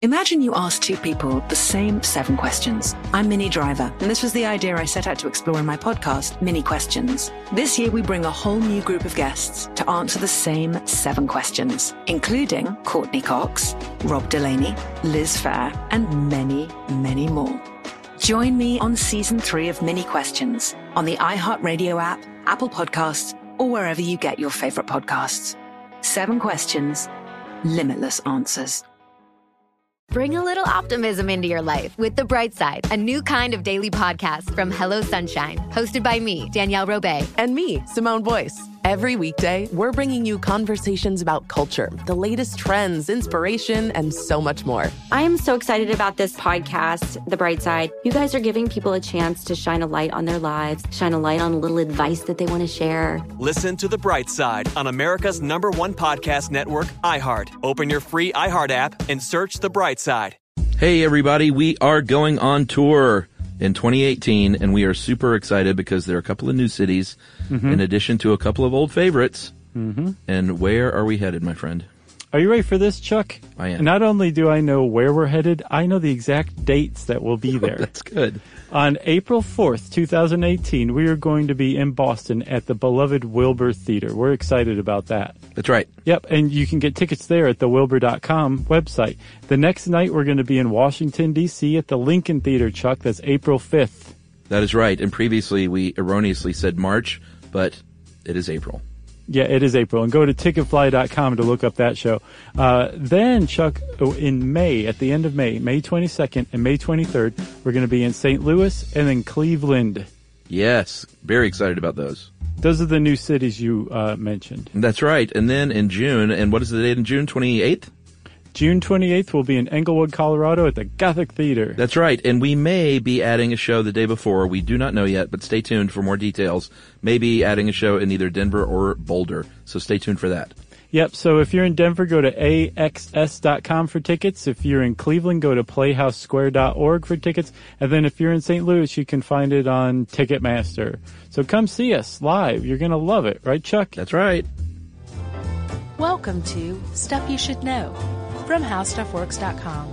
Imagine you ask two people the same 7 questions. I'm Minnie Driver, and this was the idea I set out to explore in my podcast, Minnie Questions. This year, we bring a whole new group of guests to answer the same 7 questions, including Courtney Cox, Rob Delaney, Liz Phair, and many, many more. Join me on Season 3 of Minnie Questions on the iHeartRadio app, Apple Podcasts, or wherever you get your favorite podcasts. 7 questions, limitless answers. Bring a little optimism into your life with The Bright Side, a new kind of daily podcast from Hello Sunshine, hosted by me, Danielle Robay. And me, Simone Boyce. Every weekday, we're bringing you conversations about culture, the latest trends, inspiration, and so much more. I am so excited about this podcast, The Bright Side. You guys are giving people a chance to shine a light on their lives, shine a light on a little advice that they want to share. Listen to The Bright Side on America's #1 podcast network, iHeart. Open your free iHeart app and search The Bright Side. Hey, everybody. We are going on tour in 2018, and we are super excited because there are a couple of new cities in addition to a couple of old favorites. And where are we headed, my friend? Are you ready for this, Chuck? I am. Not only do I know where we're headed, I know the exact dates that we'll be there. That's good. On April 4th, 2018, we are going to be in Boston at the beloved Wilbur Theater. We're excited about that. That's right. Yep, and you can get tickets there at the Wilbur.com website. The next night, we're going to be in Washington, D.C. at the Lincoln Theater, Chuck. That's April 5th. That is right. And previously, we erroneously said March, but it is April. Yeah, it is April. And go to ticketfly.com to look up that show. Then, Chuck, in May, at the end of May, May 22nd and May 23rd, we're going to be in St. Louis and then Cleveland. Yes. Very excited about those. Those are the new cities you mentioned. That's right. And then in June, and what is the date in June? 28th? June 28th, we'll be in Englewood, Colorado at the Gothic Theater. That's right. And we may be adding a show the day before. We do not know yet, but stay tuned for more details. Maybe adding a show in either Denver or Boulder. So stay tuned for that. Yep. So if you're in Denver, go to AXS.com for tickets. If you're in Cleveland, go to PlayHouseSquare.org for tickets. And then if you're in St. Louis, you can find it on Ticketmaster. So come see us live. You're going to love it. Right, Chuck? That's right. Welcome to Stuff You Should Know from HowStuffWorks.com.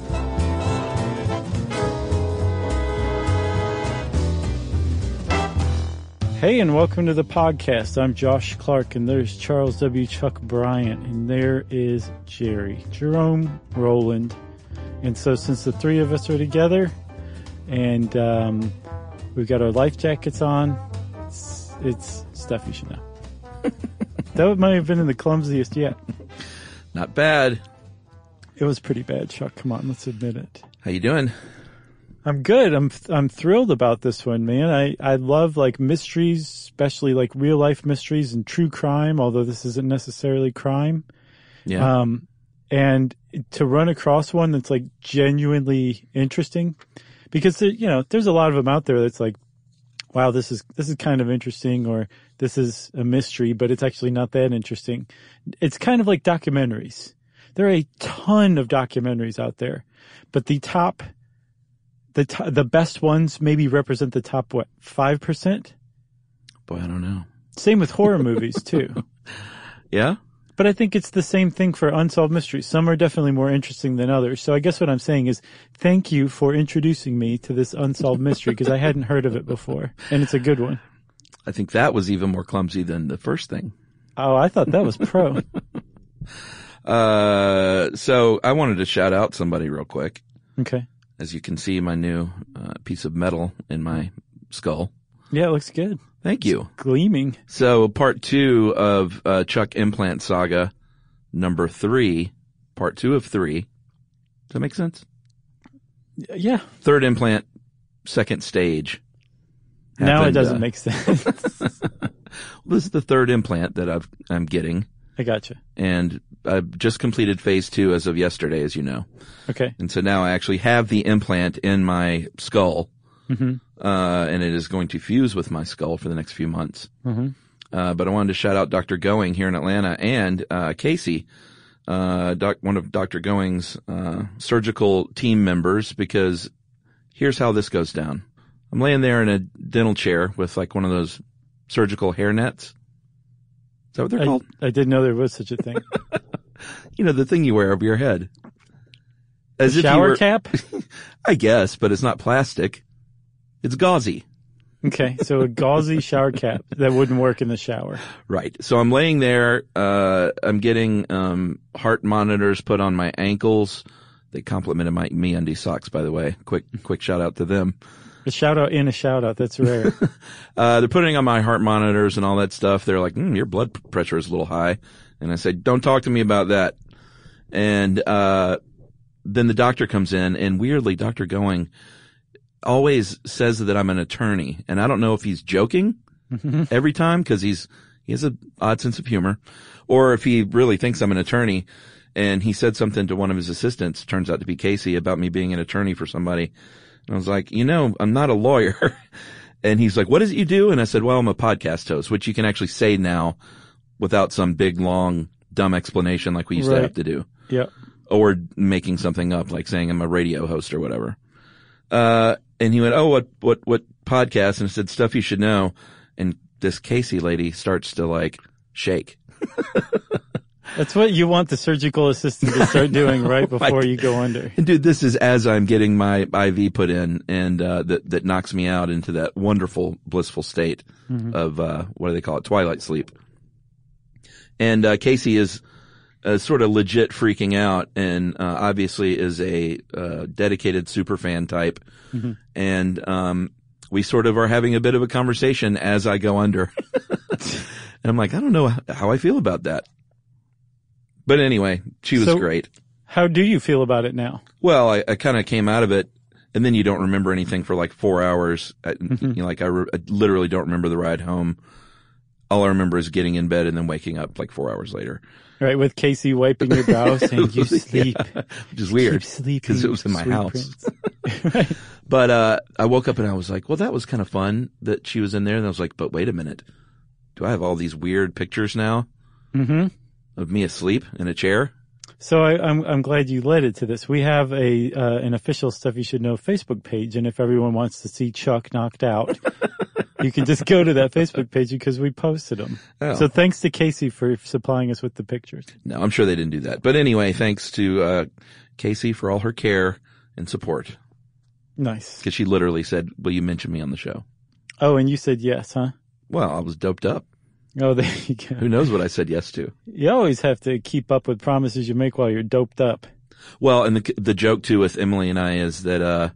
Hey, and welcome to the podcast. I'm Josh Clark, and there's Charles W. Chuck Bryant, and there is Jerome Rowland. And so since the three of us are together, and we've got our life jackets on, it's stuff you should know. That might have been the clumsiest yet. Not bad. It was pretty bad, Chuck. Come on, let's admit it. How you doing? I'm good. I'm thrilled about this one, man. I love like mysteries, especially like real life mysteries and true crime, although this isn't necessarily crime. Yeah. And to run across one that's like genuinely interesting, because there's a lot of them out there that's like, wow, this is kind of interesting, or this is a mystery, but it's actually not that interesting. It's kind of like documentaries. There are a ton of documentaries out there, but the best ones maybe represent the top, 5%? Boy, I don't know. Same with horror movies, too. Yeah? But I think it's the same thing for unsolved mysteries. Some are definitely more interesting than others. So I guess what I'm saying is thank you for introducing me to this unsolved mystery, because I hadn't heard of it before, and it's a good one. I think that was even more clumsy than the first thing. Oh, I thought that was pro. So I wanted to shout out somebody real quick. Okay. As you can see, my new piece of metal in my skull. Yeah, it looks good. Thank you. It's gleaming. So part 2 of Chuck Implant Saga number 3, part 2 of 3. Does that make sense? Yeah. Third implant, second stage. Now it doesn't make sense. This is the third implant that I'm getting. I gotcha. And I've just completed phase 2 as of yesterday, as you know. Okay. And so now I actually have the implant in my skull. Mm-hmm. And it is going to fuse with my skull for the next few months. Mm-hmm. But I wanted to shout out Dr. Going here in Atlanta and Casey, one of Dr. Going's surgical team members, because here's how this goes down. I'm laying there in a dental chair with like one of those surgical hair nets. Is that what they're called? I didn't know there was such a thing. The thing you wear over your head. As if shower cap? I guess, but it's not plastic. It's gauzy. Okay, so a gauzy shower cap that wouldn't work in the shower. Right. So I'm laying there. I'm getting heart monitors put on my ankles. They complimented my MeUndies socks, by the way. Quick shout out to them. A shout out in a shout out. That's rare. They're putting on my heart monitors and all that stuff. They're like, your blood pressure is a little high. And I said, don't talk to me about that. And then the doctor comes in, and weirdly, Dr. Going always says that I'm an attorney. And I don't know if he's joking every time, because he has an odd sense of humor, or if he really thinks I'm an attorney. And he said something to one of his assistants, turns out to be Casey, about me being an attorney for somebody. And I was like, I'm not a lawyer. And he's like, what is it you do? And I said, well, I'm a podcast host, which you can actually say now without some big, long, dumb explanation like we used to have to do. Yeah. Or making something up, like saying I'm a radio host or whatever. And he went, oh, what podcast? And I said, Stuff You Should Know. And this Casey lady starts to like shake. That's what you want the surgical assistant to start doing right before you go under. And dude, this is as I'm getting my IV put in, and that knocks me out into that wonderful, blissful state of what do they call it? Twilight sleep. And Casey is sort of legit freaking out, and obviously is a dedicated super fan type. And we sort of are having a bit of a conversation as I go under. And I'm like, I don't know how I feel about that. But anyway, she was great. How do you feel about it now? Well, I kind of came out of it, and then you don't remember anything for like 4 hours. I literally don't remember the ride home. All I remember is getting in bed and then waking up like 4 hours later. Right, with Casey wiping your brow saying, you sleep. Yeah, which is weird, because it was in my house. Right. But I woke up and I was like, well, that was kind of fun that she was in there. And I was like, but wait a minute. Do I have all these weird pictures now of me asleep in a chair? So I'm glad you led it to this. We have an official Stuff You Should Know Facebook page, and if everyone wants to see Chuck knocked out, you can just go to that Facebook page because we posted them. Oh. So thanks to Casey for supplying us with the pictures. No, I'm sure they didn't do that. But anyway, thanks to Casey for all her care and support. Nice. Because she literally said, will you mention me on the show? Oh, and you said yes, huh? Well, I was doped up. Oh, there you go. Who knows what I said yes to? You always have to keep up with promises you make while you're doped up. Well, and the joke too with Emily and I is that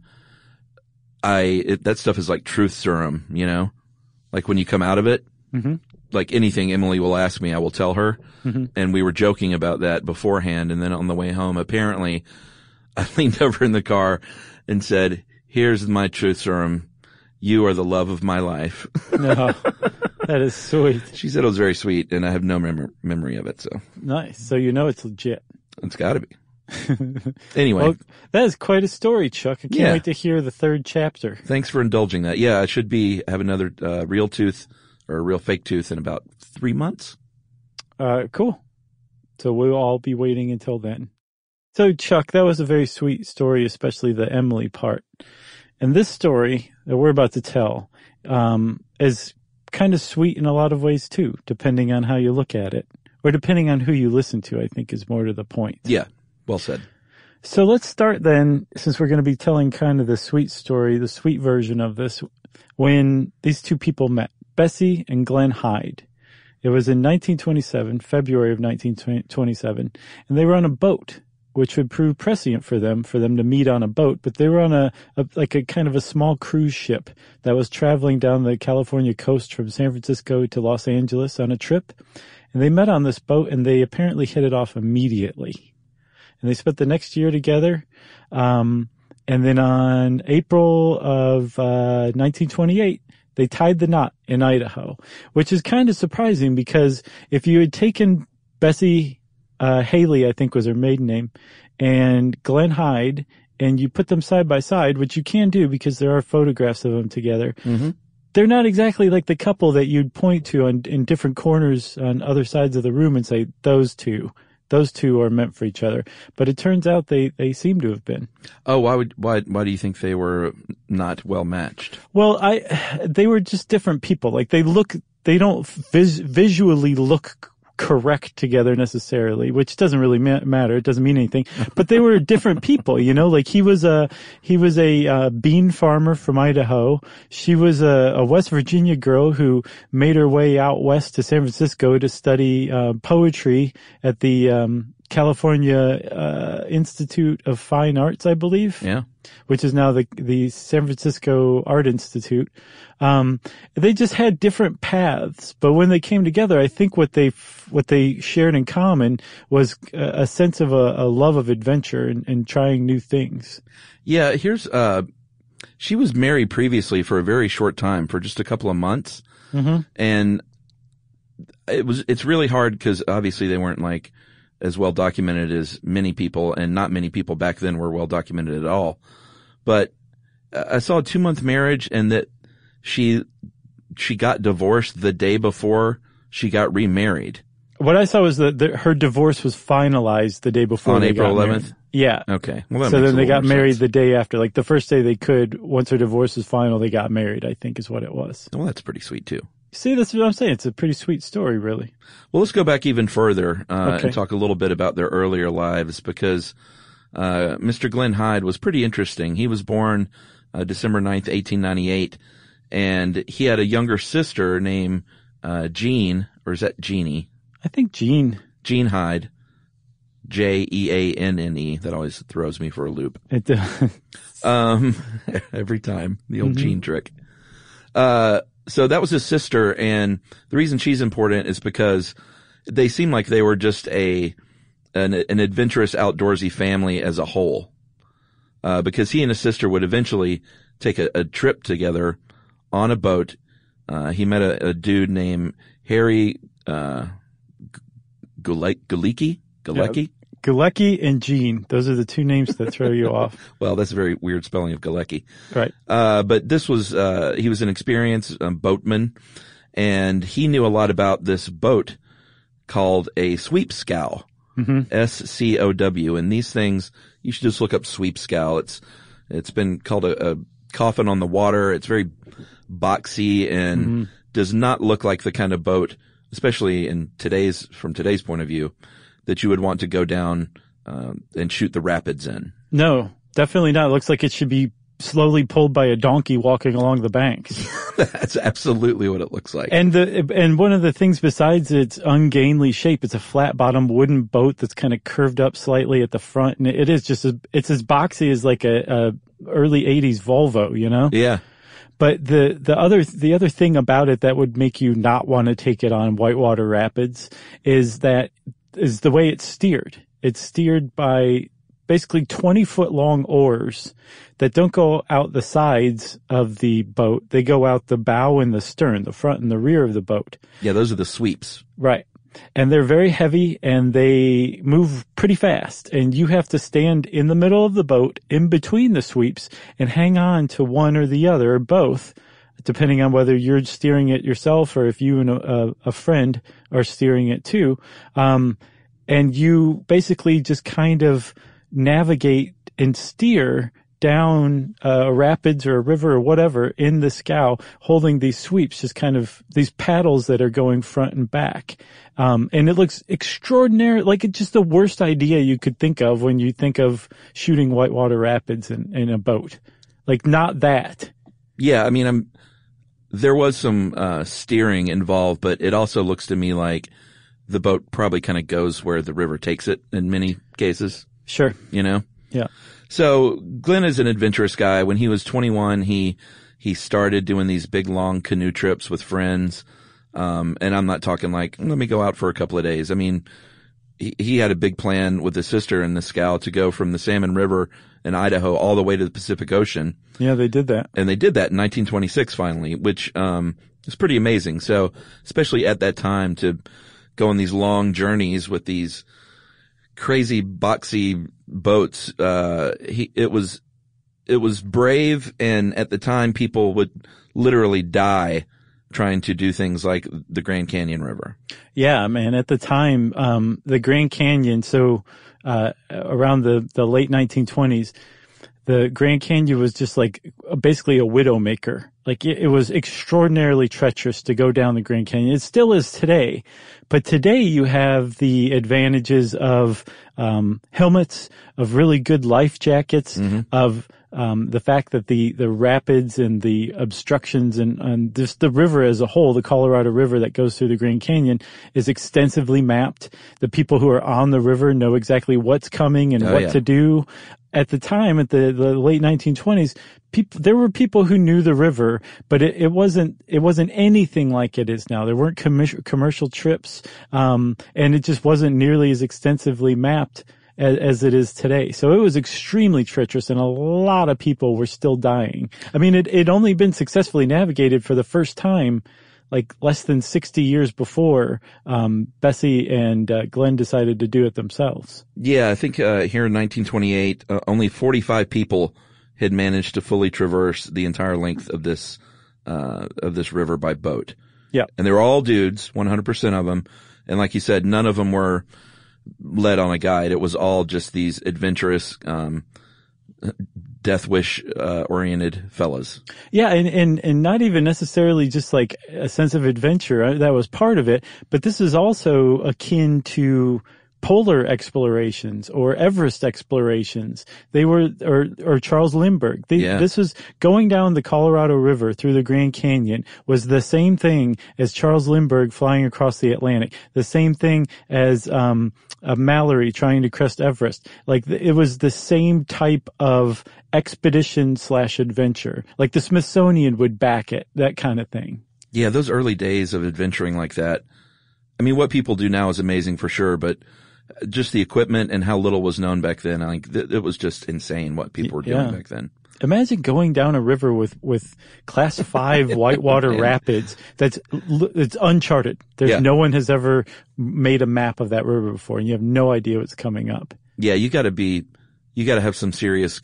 that stuff is like truth serum, like when you come out of it, like anything Emily will ask me, I will tell her. And we were joking about that beforehand. And then on the way home, apparently I leaned over in the car and said, here's my truth serum. You are the love of my life. No, that is sweet. She said it was very sweet, and I have no memory of it. So nice. So it's legit. It's got to be. Anyway, well, that is quite a story, Chuck. I can't wait to hear the third chapter. Thanks for indulging that. Yeah, I should have another real tooth or a real fake tooth in about 3 months. Cool. So we'll all be waiting until then. So Chuck, that was a very sweet story, especially the Emily part. And this story that we're about to tell is kind of sweet in a lot of ways too, depending on how you look at it, or depending on who you listen to, I think is more to the point. Yeah, well said. So let's start then, since we're going to be telling kind of the sweet story, the sweet version of this, when these two people met, Bessie and Glenn Hyde. It was in 1927, February of 1927, and they were on a boat, which would prove prescient for them to meet on a boat. But they were on a kind of a small cruise ship that was traveling down the California coast from San Francisco to Los Angeles on a trip. And they met on this boat, and they apparently hit it off immediately. And they spent the next year together. And then on April of 1928, they tied the knot in Idaho, which is kind of surprising because if you had taken Bessie Haley, I think was her maiden name, and Glenn Hyde, and you put them side by side, which you can do because there are photographs of them together. They're not exactly like the couple that you'd point to in different corners on other sides of the room and say, those two are meant for each other. But it turns out they seem to have been. Oh, why do you think they were not well matched? Well, they were just different people. Like they don't visually look correct together necessarily, which doesn't really matter. It doesn't mean anything. But they were different people, you know. Like he was a bean farmer from Idaho. She was a West Virginia girl who made her way out west to San Francisco to study poetry at the California Institute of Fine Arts, I believe. Yeah. Which is now the San Francisco Art Institute. They just had different paths, but when they came together, I think what they shared in common was a sense of a love of adventure and trying new things. Yeah, she was married previously for a very short time, for just a couple of months. Mm-hmm. And it's really hard because obviously they weren't like as well documented as many people, and not many people back then were well documented at all. But I saw a 2-month marriage, and that she got divorced the day before she got remarried. What I saw was that her divorce was finalized the day before on they April got 11th. Married. Yeah. Okay. Well, so then they got married sense. the day after, like the first day they could. Once her divorce was final, they got married, I think is what it was. Well, that's pretty sweet too. See, that's what I'm saying. It's a pretty sweet story, really. Well, let's go back even further Okay. and talk a little bit about their earlier lives, because Mr. Glenn Hyde was pretty interesting. He was born December 9th, 1898, and he had a younger sister named Jean, or is that Jeannie? I think Jean Hyde, Jeanne. That always throws me for a loop. It does. Every time, the old Jean trick. So that was his sister, and the reason she's important is because they seem like they were just an adventurous, outdoorsy family as a whole. Because he and his sister would eventually take a trip together on a boat. He met a dude named Harry Galecki. Galecki and Jean. Those are the two names that throw you off. Well, that's a very weird spelling of Galecki. Right. But this was, he was an experienced boatman, and he knew a lot about this boat called a sweep scow. Mm-hmm. SCOW. And these things, you should just look up sweep scow. It's been called a coffin on the water. It's very boxy and does not look like the kind of boat, especially from today's point of view, that you would want to go down and shoot the rapids in. No, definitely not. It looks like it should be slowly pulled by a donkey walking along the banks. That's absolutely what it looks like. And one of the things besides its ungainly shape, it's a flat bottom wooden boat that's kind of curved up slightly at the front, and it is just it's as boxy as like a early 80s Volvo, you know? Yeah. But the other thing about it that would make you not want to take it on Whitewater Rapids is the way it's steered. It's steered by basically 20-foot long oars that don't go out the sides of the boat. They go out the bow and the stern, the front and the rear of the boat. Yeah, those are the sweeps. Right. And they're very heavy and they move pretty fast. And you have to stand in the middle of the boat in between the sweeps and hang on to one or the other or both, depending on whether you're steering it yourself or if you and a friend are steering it too. And you basically just kind of navigate and steer down a rapids or a river or whatever in the scow, holding these sweeps, just kind of these paddles that are going front and back. And it looks extraordinary, like it's just the worst idea you could think of when you think of shooting whitewater rapids in a boat. Like, not that. Yeah, I mean, there was some steering involved, but it also looks to me like the boat probably kind of goes where the river takes it in many cases. Sure. You know? Yeah. So Glenn is an adventurous guy. When he was 21, he started doing these big, long canoe trips with friends. And I'm not talking like, let me go out for a couple of days. I mean, he had a big plan with his sister and the scow to go from the Salmon River in Idaho all the way to the Pacific Ocean. Yeah, they did that. And they did that in 1926 finally, which is pretty amazing. So especially at that time to go on these long journeys with these crazy boxy boats, it was brave, and at the time people would literally die trying to do things like the Grand Canyon River. Yeah, man, at the time, the Grand Canyon, so around the late 1920s, the Grand Canyon was just like basically a widowmaker. Like it was extraordinarily treacherous to go down the Grand Canyon. It still is today. But today you have the advantages of helmets, of really good life jackets, of the fact that the rapids and the obstructions and just the river as a whole, the Colorado River that goes through the Grand Canyon, is extensively mapped. The people who are on the river know exactly what's coming and what to do. At the time, at the late 1920s, there were people who knew the river, but it wasn't anything like it is now. There weren't commercial trips, and it just wasn't nearly as extensively mapped as it is today. So it was extremely treacherous, and a lot of people were still dying. I mean, it'd only been successfully navigated for the first time like less than 60 years before Bessie and Glenn decided to do it themselves. Yeah, I think here in 1928, only 45 people had managed to fully traverse the entire length of this river by boat. Yeah. And they were all dudes, 100% of them. And like you said, none of them were led on a guide. It was all just these adventurous, death wish, oriented fellas. Yeah. And not even necessarily just like a sense of adventure. That was part of it. But this is also akin to polar explorations or Everest explorations. They were, or Charles Lindbergh. This was going down the Colorado River through the Grand Canyon was the same thing as Charles Lindbergh flying across the Atlantic. The same thing as, Mallory trying to crest Everest. Like it was the same type of expedition/adventure. Like the Smithsonian would back it, that kind of thing. Yeah, those early days of adventuring like that. I mean, what people do now is amazing for sure, but just the equipment and how little was known back then, I think it was just insane what people were doing back then. Imagine going down a river with class 5 whitewater rapids. It's uncharted. No one has ever made a map of that river before, and you have no idea what's coming up. Yeah, you got to have some serious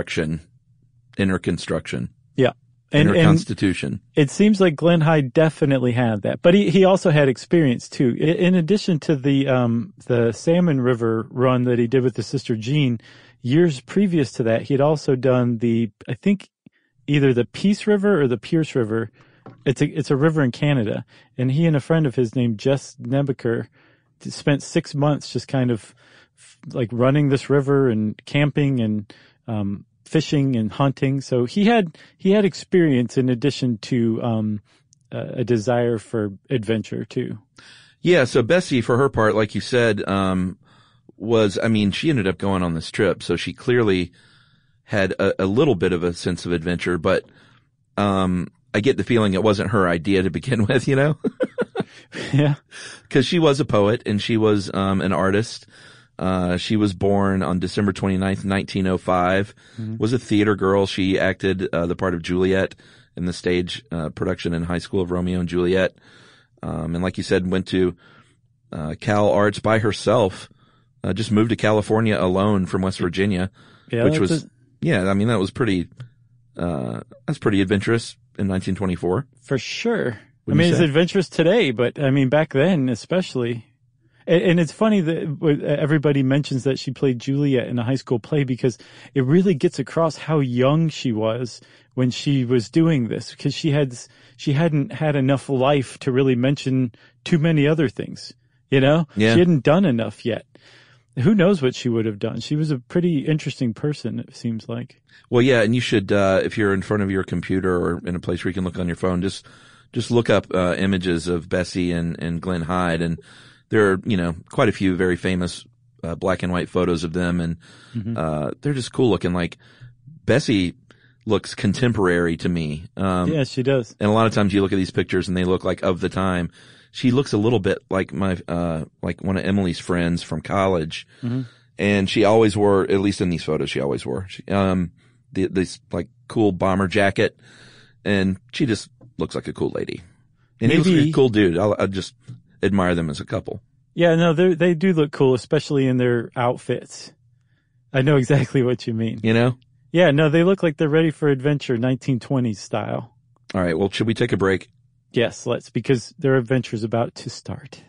inner construction. Yeah. And constitution. It seems like Glenn Hyde definitely had that, but he also had experience too. In addition to the Salmon River run that he did with his sister Jean, years previous to that, he'd also done I think either the Peace River or the Pierce River. It's a river in Canada, and he and a friend of his named Jess Nebeker spent 6 months just kind of like running this river and camping and fishing and hunting. So he had experience in addition to a desire for adventure too. Yeah, so Bessie, for her part, like you said, she ended up going on this trip, so she clearly had a little bit of a sense of adventure, but I get the feeling it wasn't her idea to begin with, you know? Yeah. Because she was a poet and she was an artist. She was born on December 29th, 1905, was a theater girl. She acted the part of Juliet in the stage production in high school of Romeo and Juliet. And like you said, went to Cal Arts by herself, just moved to California alone from West Virginia, which was, that was pretty, that's pretty adventurous in 1924. For sure. It's adventurous today, but back then especially. And it's funny that everybody mentions that she played Juliet in a high school play because it really gets across how young she was when she was doing this, because she hadn't had enough life to really mention too many other things, you know? Yeah. She hadn't done enough yet. Who knows what she would have done? She was a pretty interesting person, it seems like. Well, yeah, and you should, if you're in front of your computer or in a place where you can look on your phone, just look up images of Bessie and Glenn Hyde, and there are, quite a few very famous black and white photos of them, and they're just cool looking. Like Bessie looks contemporary to me. Yeah, she does. And a lot of times you look at these pictures and they look like of the time. She looks a little bit like like one of Emily's friends from college, and she always wore, at least in these photos, she always wore this like cool bomber jacket, and she just looks like a cool lady. And he looks like a cool dude. I just admire them as a couple. Yeah, no, they do look cool, especially in their outfits. I know exactly what you mean. You know? Yeah, no, they look like they're ready for adventure, 1920s style. All right, well, should we take a break? Yes, let's, because their adventure's about to start.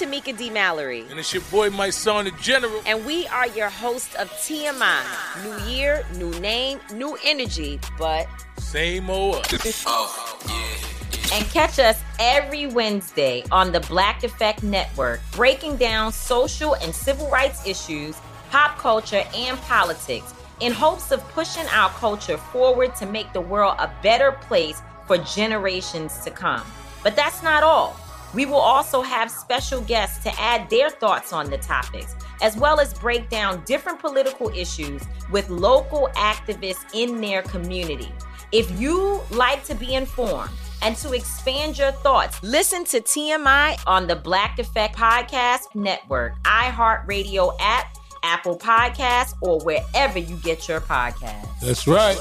Tamika D. Mallory. And it's your boy, my son, the General. And we are your hosts of TMI. New year, new name, new energy, but same old us. Oh, yeah. And catch us every Wednesday on the Black Effect Network, breaking down social and civil rights issues, pop culture, and politics in hopes of pushing our culture forward to make the world a better place for generations to come. But that's not all. We will also have special guests to add their thoughts on the topics, as well as break down different political issues with local activists in their community. If you like to be informed and to expand your thoughts, listen to TMI on the Black Effect Podcast Network, iHeartRadio app, Apple Podcasts, or wherever you get your podcasts. That's right.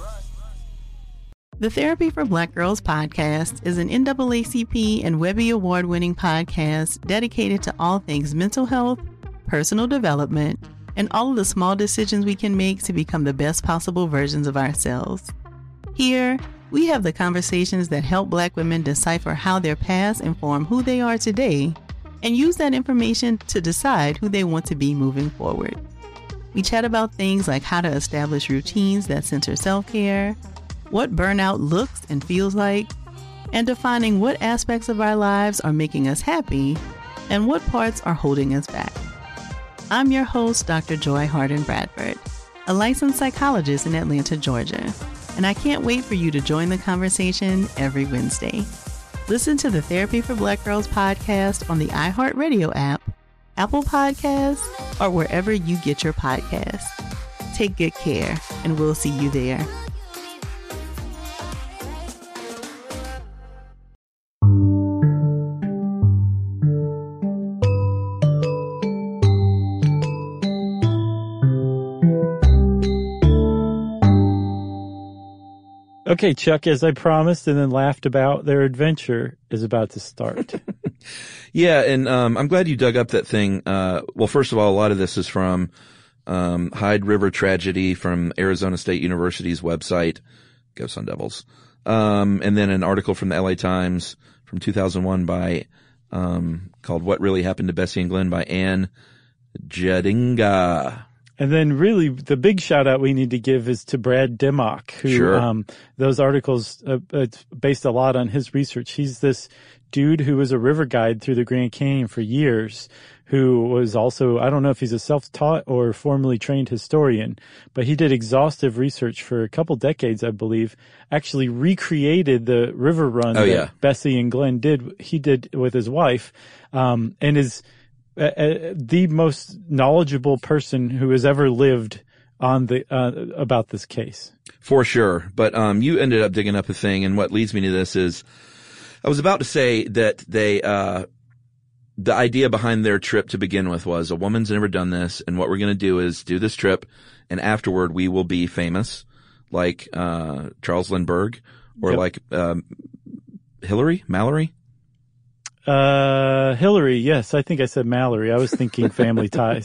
The Therapy for Black Girls podcast is an NAACP and Webby Award-winning podcast dedicated to all things mental health, personal development, and all of the small decisions we can make to become the best possible versions of ourselves. Here, we have the conversations that help Black women decipher how their past inform who they are today and use that information to decide who they want to be moving forward. We chat about things like how to establish routines that center self-care, what burnout looks and feels like, and defining what aspects of our lives are making us happy and what parts are holding us back. I'm your host, Dr. Joy Harden Bradford, a licensed psychologist in Atlanta, Georgia, and I can't wait for you to join the conversation every Wednesday. Listen to the Therapy for Black Girls podcast on the iHeartRadio app, Apple Podcasts, or wherever you get your podcasts. Take good care, and we'll see you there. Okay, Chuck, as I promised and then laughed about, their adventure is about to start. Yeah, and I'm glad you dug up that thing. Well, first of all, a lot of this is from Hyde River Tragedy from Arizona State University's website. Go Sun Devils. And then an article from the LA Times from 2001 by called What Really Happened to Bessie and Glenn by Ann Jedinga. And then really the big shout out we need to give is to Brad Dimmock, who, sure. Those articles, it's based a lot on his research. He's this dude who was a river guide through the Grand Canyon for years, who was also, I don't know if he's a self-taught or formally trained historian, but he did exhaustive research for a couple decades, I believe, actually recreated the river run that Bessie and Glenn did. He did with his wife, and is the most knowledgeable person who has ever lived on the about this case. For sure. But you ended up digging up a thing, and what leads me to this is I was about to say that they the idea behind their trip to begin with was a woman's never done this, and what we're going to do is do this trip, and afterward we will be famous, like Charles Lindbergh or like Mallory. Hillary, yes. I think I said Mallory. I was thinking Family Ties.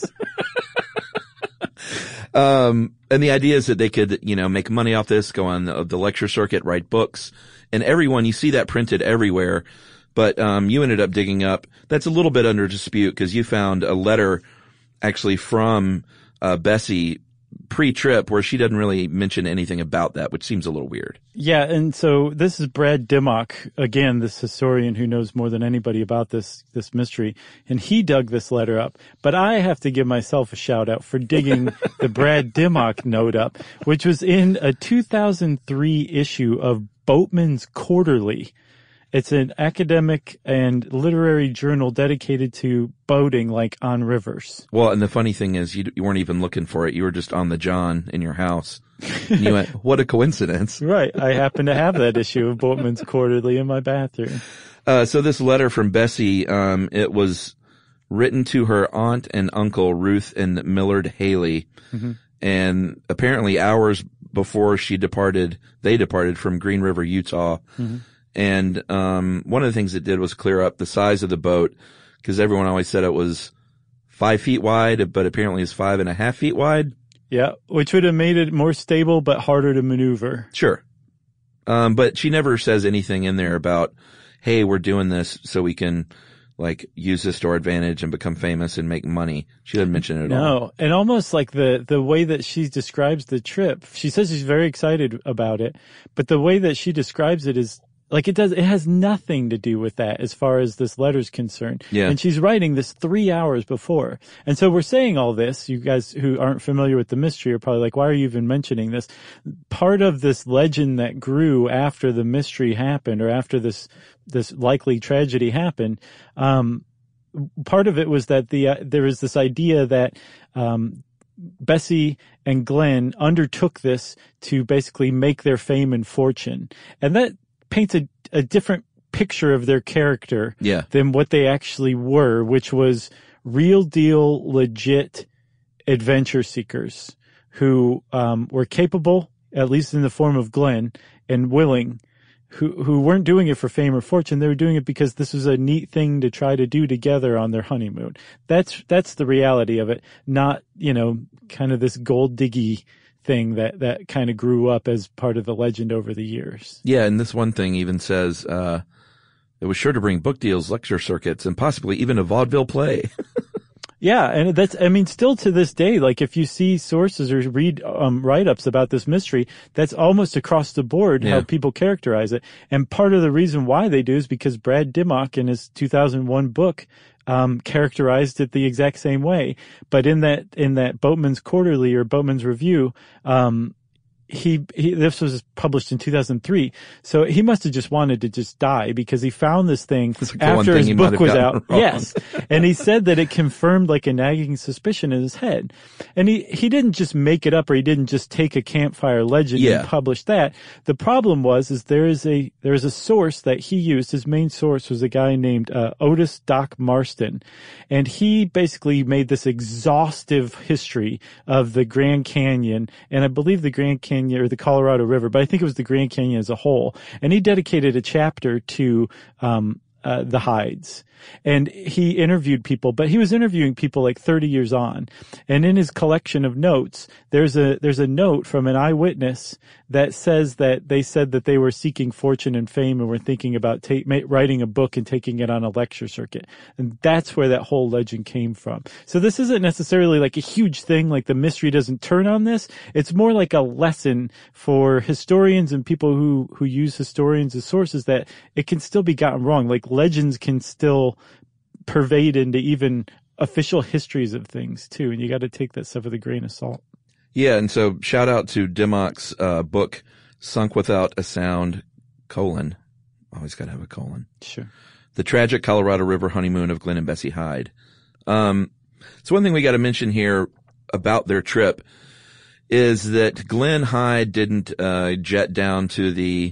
And the idea is that they could, make money off this, go on the lecture circuit, write books, and you see that printed everywhere. But, you ended up digging up, that's a little bit under dispute because you found a letter actually from, Bessie pre-trip where she doesn't really mention anything about that, which seems a little weird. Yeah, and so this is Brad Dimmock, again, this historian who knows more than anybody about this mystery, and he dug this letter up. But I have to give myself a shout out for digging the Brad Dimmock note up, which was in a 2003 issue of Boatman's Quarterly. It's an academic and literary journal dedicated to boating, like on rivers. Well, and the funny thing is you weren't even looking for it. You were just on the John in your house. And you went, what a coincidence. Right. I happen to have that issue of Boatman's Quarterly in my bathroom. So this letter from Bessie, it was written to her aunt and uncle, Ruth and Millard Haley. Mm-hmm. And apparently hours before they departed from Green River, Utah. Mm-hmm. And one of the things it did was clear up the size of the boat, because everyone always said it was 5 feet wide, but apparently it's 5.5 feet wide. Yeah, which would have made it more stable but harder to maneuver. Sure. But she never says anything in there about, hey, we're doing this so we can like use this to our advantage and become famous and make money. She doesn't mention it at all. No, and almost like the way that she describes the trip, she says she's very excited about it, but the way that she describes it is like it has nothing to do with that as far as this letter's concerned. Yeah. And she's writing this 3 hours before. And so we're saying all this. You guys who aren't familiar with the mystery are probably like, why are you even mentioning this? Part of this legend that grew after the mystery happened, or after this likely tragedy happened, part of it was that there was this idea that, Bessie and Glenn undertook this to basically make their fame and fortune. And that paints a different picture of their character than what they actually were, which was real deal, legit adventure seekers who were capable, at least in the form of Glenn, and willing, who weren't doing it for fame or fortune. They were doing it because this was a neat thing to try to do together on their honeymoon. That's the reality of it, not, kind of this gold diggy thing that kind of grew up as part of the legend over the years. Yeah, and this one thing even says it was sure to bring book deals, lecture circuits, and possibly even a vaudeville play. Yeah, and still to this day, like if you see sources or read write-ups about this mystery, that's almost across the board how people characterize it. And part of the reason why they do is because Brad Dimmock in his 2001 book characterized it the exact same way. But in that Boatman's Quarterly or Boatman's Review, this was published in 2003. So he must have just wanted to just die because he found this thing after his book was out. Yes. And he said that it confirmed like a nagging suspicion in his head. And he didn't just make it up, or he didn't just take a campfire legend and publish that. The problem was there is a source that he used. His main source was a guy named Otis Doc Marston. And he basically made this exhaustive history of the Grand Canyon, and I believe the Grand Canyon or the Colorado River, but I think it was the Grand Canyon as a whole. And he dedicated a chapter to the Hydes. And he interviewed people, but he was interviewing people like 30 years on. And in his collection of notes, there's a note from an eyewitness that says that they said that they were seeking fortune and fame and were thinking about writing a book and taking it on a lecture circuit. And that's where that whole legend came from. So this isn't necessarily like a huge thing, like the mystery doesn't turn on this. It's more like a lesson for historians and people who use historians as sources that it can still be gotten wrong. Like legends can still pervade into even official histories of things too, and you got to take that stuff with a grain of salt. Yeah, and so shout out to Dimmock's book, Sunk Without a Sound, : always got to have a colon. Sure. The Tragic Colorado River Honeymoon of Glenn and Bessie Hyde. So one thing we got to mention here about their trip is that Glenn Hyde didn't jet down to the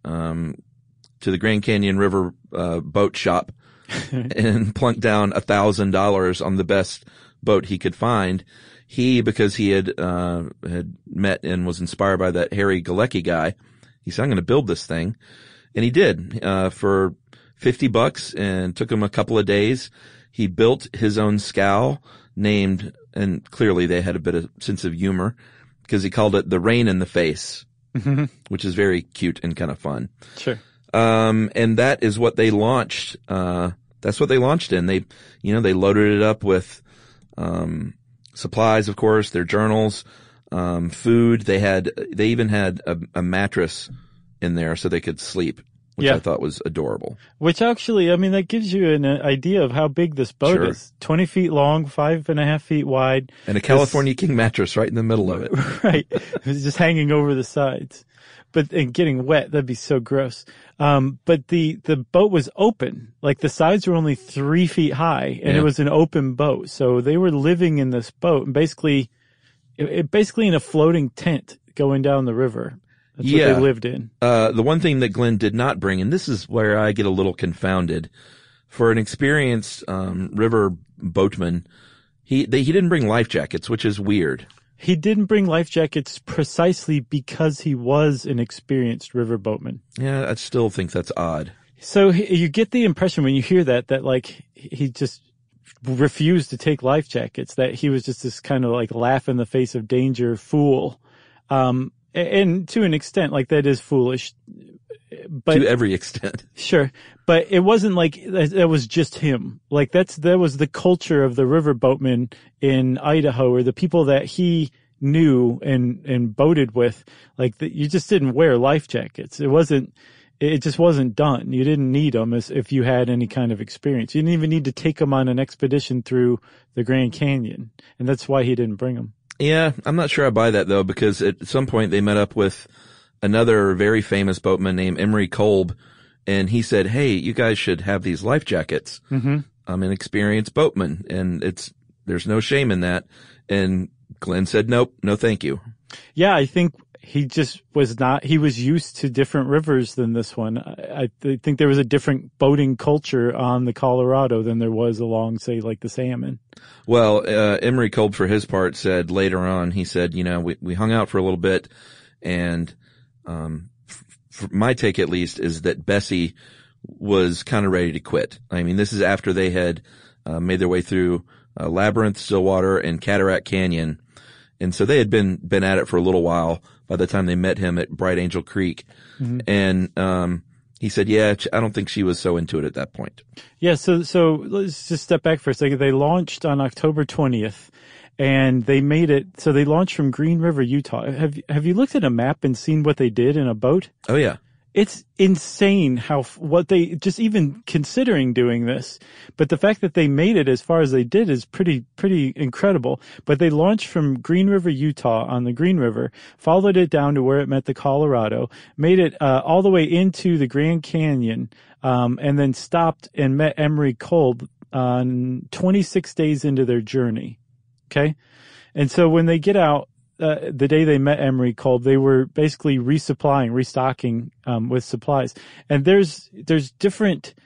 Grand Canyon River boat shop and plunk down $1,000 on the best boat he could find. Because he had met and was inspired by that Harry Galecki guy, he said, I'm going to build this thing. And he did, for $50, and took him a couple of days. He built his own scow and clearly they had a bit of sense of humor because he called it the Rain in the Face, which is very cute and kind of fun. Sure. And that is what they launched. That's what they launched in. They loaded it up with, supplies, of course, their journals, food. They even had a mattress in there so they could sleep, which I thought was adorable. Which actually, that gives you an idea of how big this boat is. 20 feet long, 5.5 feet wide. And a California King mattress right in the middle of it. Right. It was just hanging over the sides. And getting wet, that'd be so gross. But the boat was open. Like the sides were only 3 feet high, and it was an open boat. So they were living in this boat and basically in a floating tent going down the river. That's what they lived in. The one thing that Glenn did not bring, and this is where I get a little confounded, for an experienced river boatman, he didn't bring life jackets, which is weird. He didn't bring life jackets precisely because he was an experienced river boatman. Yeah, I still think that's odd. So you get the impression when you hear that like he just refused to take life jackets, that he was just this kind of like laugh in the face of danger fool. And to an extent, like that is foolish. but to every extent. Sure. But it wasn't like that was just him. Like that was the culture of the riverboatmen in Idaho, or the people that he knew and boated with. Like you just didn't wear life jackets. It just wasn't done. You didn't need them as if you had any kind of experience. You didn't even need to take them on an expedition through the Grand Canyon. And that's why he didn't bring them. Yeah, I'm not sure I buy that though, because at some point they met up with another very famous boatman named Emery Kolb, and he said, "Hey, you guys should have these life jackets. Mm-hmm. I'm an experienced boatman, and there's no shame in that." And Glenn said, "Nope, no thank you." Yeah, I think he just was not, he was used to different rivers than this one. I think there was a different boating culture on the Colorado than there was along, say, like the Salmon. Well, Emery Kolb, for his part, said later on, he said, we hung out for a little bit, and for my take at least is that Bessie was kind of ready to quit. I mean, this is after they had made their way through Labyrinth, Stillwater, and Cataract Canyon. And so they had been at it for a little while by the time they met him at Bright Angel Creek. Mm-hmm. And he said, yeah, I don't think she was so into it at that point. Yeah, so let's just step back for a second. They launched on October 20th, and they made it, so they launched from Green River, Utah. Have you looked at a map and seen what they did in a boat? Oh, yeah. It's insane what they, just even considering doing this. But the fact that they made it as far as they did is pretty incredible. But they launched from Green River, Utah on the Green River, followed it down to where it met the Colorado, made it, all the way into the Grand Canyon, and then stopped and met Emery Kolb on 26 days into their journey. Okay. And so when they get out, the day they met Emery Kolb, they were basically restocking, with supplies. And there's different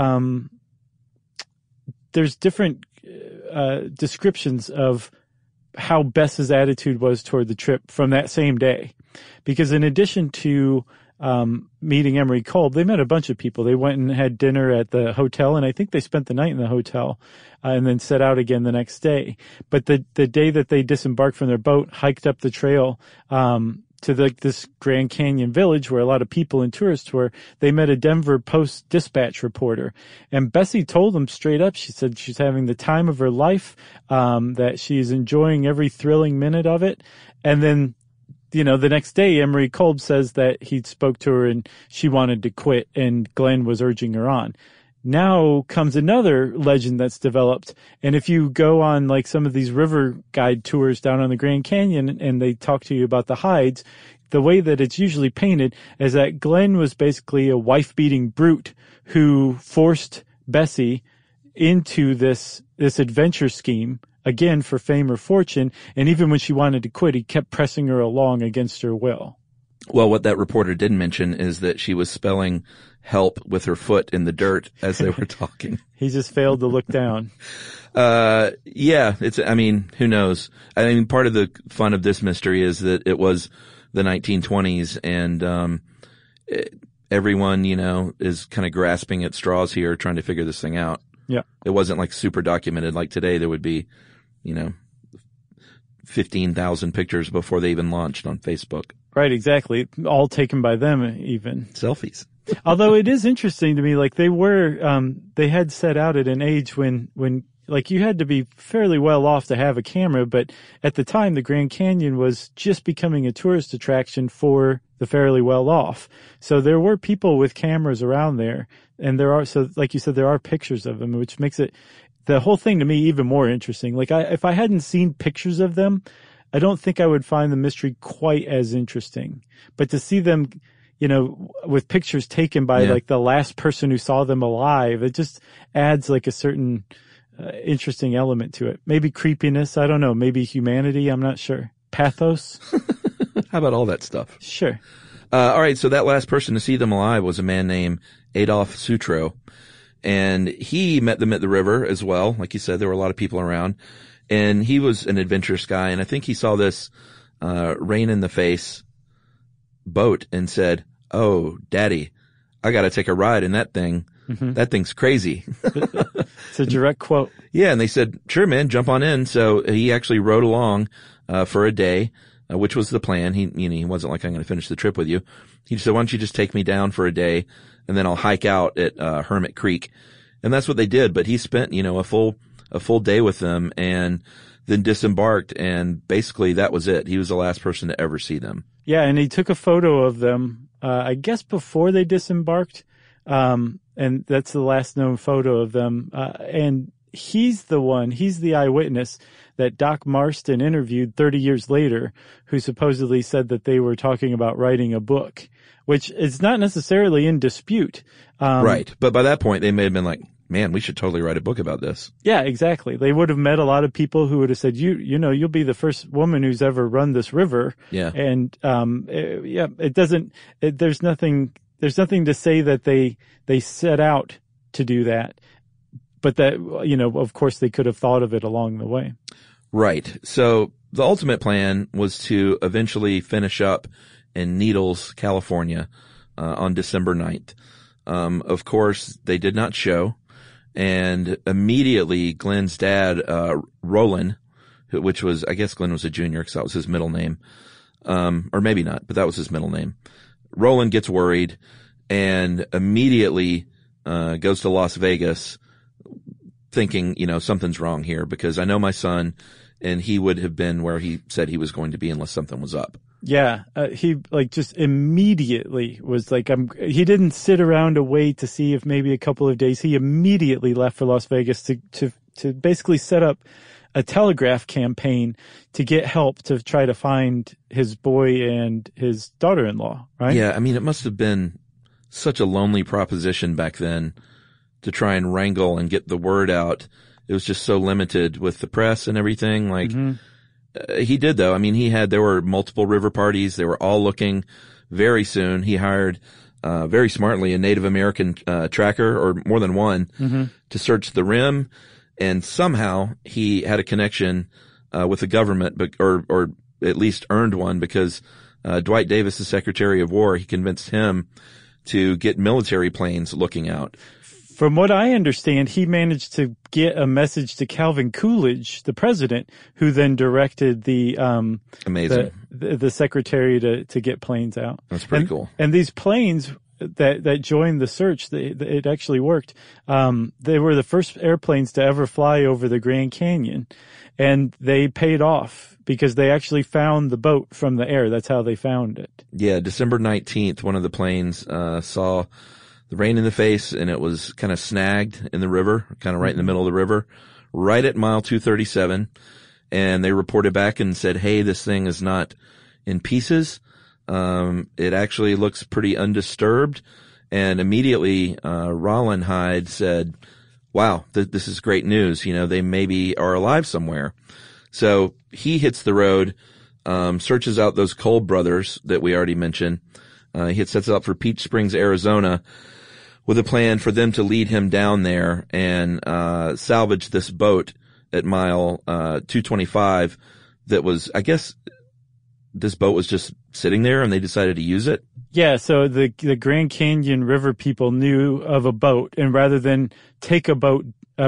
descriptions of how Bess's attitude was toward the trip from that same day. Because in addition to, meeting Emery Kolb, they met a bunch of people. They went and had dinner at the hotel, and I think they spent the night in the hotel, and then set out again the next day. But the day that they disembarked from their boat, hiked up the trail, to this Grand Canyon village where a lot of people and tourists were, they met a Denver Post-Dispatch reporter. And Bessie told them straight up, she said she's having the time of her life, that she's enjoying every thrilling minute of it. And then, the next day, Emery Kolb says that he spoke to her and she wanted to quit, and Glenn was urging her on. Now comes another legend that's developed. And if you go on like some of these river guide tours down on the Grand Canyon and they talk to you about the hides, the way that it's usually painted is that Glenn was basically a wife-beating brute who forced Bessie into this adventure scheme, again, for fame or fortune. And even when she wanted to quit, he kept pressing her along against her will. Well, what that reporter didn't mention is that she was spelling help with her foot in the dirt as they were talking. He just failed to look down. Yeah, who knows? I mean, part of the fun of this mystery is that it was the 1920s, and everyone, is kind of grasping at straws here, trying to figure this thing out. Yeah. It wasn't like super documented. Like today, there would be, 15,000 pictures before they even launched on Facebook. Right, exactly. All taken by them, even. Selfies. Although it is interesting to me, like they had set out at an age when like you had to be fairly well off to have a camera, but at the time the Grand Canyon was just becoming a tourist attraction for the fairly well off. So there were people with cameras around there, and so like you said, there are pictures of them, which makes the whole thing to me even more interesting. Like if I hadn't seen pictures of them, I don't think I would find the mystery quite as interesting. But to see them, with pictures taken by like the last person who saw them alive, it just adds like a certain interesting element to it. Maybe creepiness. I don't know. Maybe humanity. I'm not sure. Pathos. How about all that stuff? Sure. All right. So that last person to see them alive was a man named Adolph Sutro. And he met them at the river as well. Like you said, there were a lot of people around. And he was an adventurous guy. And I think he saw this rain in the face boat and said, "Oh, Daddy, I got to take a ride in that thing. Mm-hmm. That thing's crazy." It's a direct quote. Yeah. And they said, "Sure, man, jump on in." So he actually rode along for a day which was the plan. He wasn't like, I'm going to finish the trip with you. He said, why don't you just take me down for a day and then I'll hike out at, Hermit Creek. And that's what they did. But he spent, a full day with them and then disembarked. And basically that was it. He was the last person to ever see them. Yeah. And he took a photo of them, I guess before they disembarked. And that's the last known photo of them. And he's the eyewitness that Doc Marston interviewed 30 years later, who supposedly said that they were talking about writing a book, which is not necessarily in dispute. Right. But by that point, they may have been like, man, we should totally write a book about this. Yeah, exactly. They would have met a lot of people who would have said, you'll be the first woman who's ever run this river. Yeah. And, there's nothing to say that they set out to do that. But that, of course they could have thought of it along the way. Right. So the ultimate plan was to eventually finish up in Needles, California, on December 9th. Of course, they did not show. And immediately Glenn's dad, Roland, which was, I guess Glenn was a junior because that was his middle name. Or maybe not, but that was his middle name. Roland gets worried and immediately, goes to Las Vegas thinking, something's wrong here because I know my son and he would have been where he said he was going to be unless something was up. Yeah. He just immediately was like, he didn't sit around to wait to see if maybe a couple of days. He immediately left for Las Vegas to basically set up a telegraph campaign to get help to try to find his boy and his daughter-in-law, right? Yeah. I mean, it must have been such a lonely proposition back then to try and wrangle and get the word out. It was just so limited with the press and everything. Like, he did though. I mean, there were multiple river parties. They were all looking very soon. He hired, very smartly a Native American, tracker or more than one to search the rim. And somehow he had a connection, with the government, or at least earned one because, Dwight Davis, the Secretary of War, he convinced him to get military planes looking out. From what I understand, he managed to get a message to Calvin Coolidge, the president, who then directed the secretary to get planes out. That's pretty cool. And these planes that joined the search, it actually worked. They were the first airplanes to ever fly over the Grand Canyon, and they paid off because they actually found the boat from the air. That's how they found it. Yeah, December 19th, one of the planes saw the rain in the face, and it was kind of snagged in the river, kind of right in the middle of the river, right at mile 237. And they reported back and said, hey, this thing is not in pieces. It actually looks pretty undisturbed. And immediately, Rollin Hyde said, wow, this is great news. They maybe are alive somewhere. So he hits the road, searches out those Cole brothers that we already mentioned. He sets out for Peach Springs, Arizona, with a plan for them to lead him down there and salvage this boat at mile 225 that was, I guess, this boat was just sitting there and they decided to use it? Yeah, so the Grand Canyon River people knew of a boat, and rather than take a boat a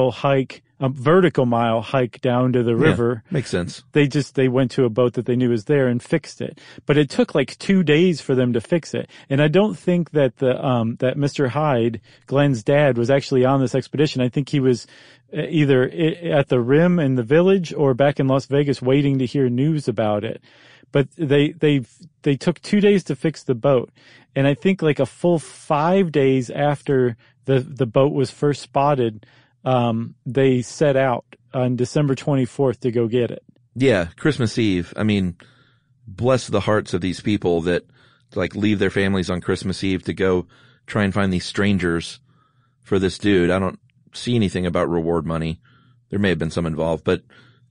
vertical mile hike down to the river. Yeah, makes sense. They went to a boat that they knew was there and fixed it. But it took like 2 days for them to fix it. And I don't think that that Mr. Hyde, Glenn's dad, was actually on this expedition. I think he was either at the rim in the village or back in Las Vegas waiting to hear news about it. But they took 2 days to fix the boat. And I think like a full 5 days after the boat was first spotted, they set out on December 24th to go get it. Yeah, Christmas Eve. I mean, bless the hearts of these people that like leave their families on Christmas Eve to go try and find these strangers for this dude. I don't see anything about reward money. There may have been some involved, but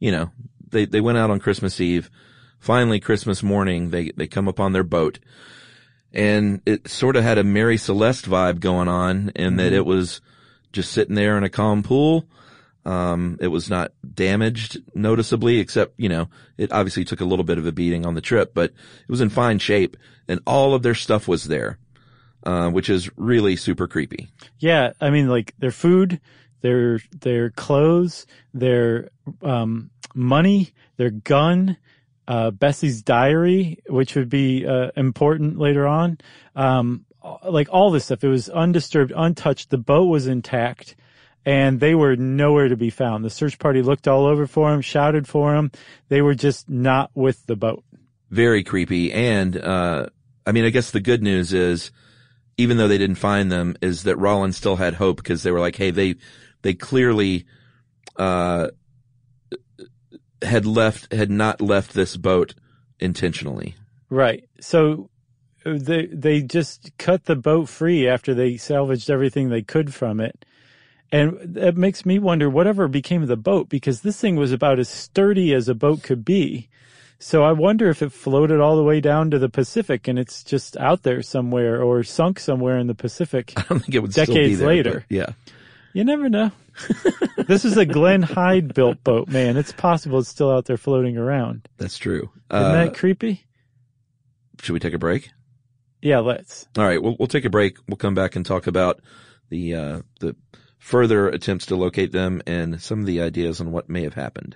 they went out on Christmas Eve. Finally, Christmas morning, they come upon their boat, and it sort of had a Mary Celeste vibe going on in that it was just sitting there in a calm pool. It was not damaged noticeably, except, it obviously took a little bit of a beating on the trip, but it was in fine shape, and all of their stuff was there, which is really super creepy. Yeah. I mean, like their food, their clothes, their, money, their gun, Bessie's diary, which would be important later on. Like all this stuff, it was undisturbed, untouched. The boat was intact, and they were nowhere to be found. The search party looked all over for him, shouted for him. They were just not with the boat. Very creepy. And, I guess the good news is, even though they didn't find them, is that Rollins still had hope, because they were like, hey, they clearly, had not left this boat intentionally. Right. So they just cut the boat free after they salvaged everything they could from it. And that makes me wonder whatever became of the boat, because this thing was about as sturdy as a boat could be. So I wonder if it floated all the way down to the Pacific and it's just out there somewhere, or sunk somewhere in the Pacific. I don't think it would decades still be there, later. Yeah. You never know. This is a Glenn Hyde built boat, man. It's possible it's still out there floating around. That's true. Isn't that creepy? Should we take a break? Yeah, let's. All right. We'll take a break. We'll come back and talk about the further attempts to locate them and some of the ideas on what may have happened.